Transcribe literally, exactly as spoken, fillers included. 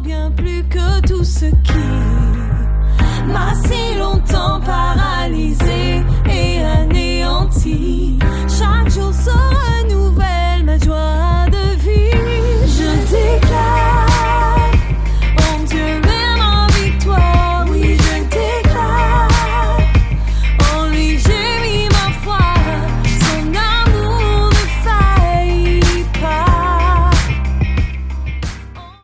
bien plus que tout ce qui m'a si longtemps paralysé. Et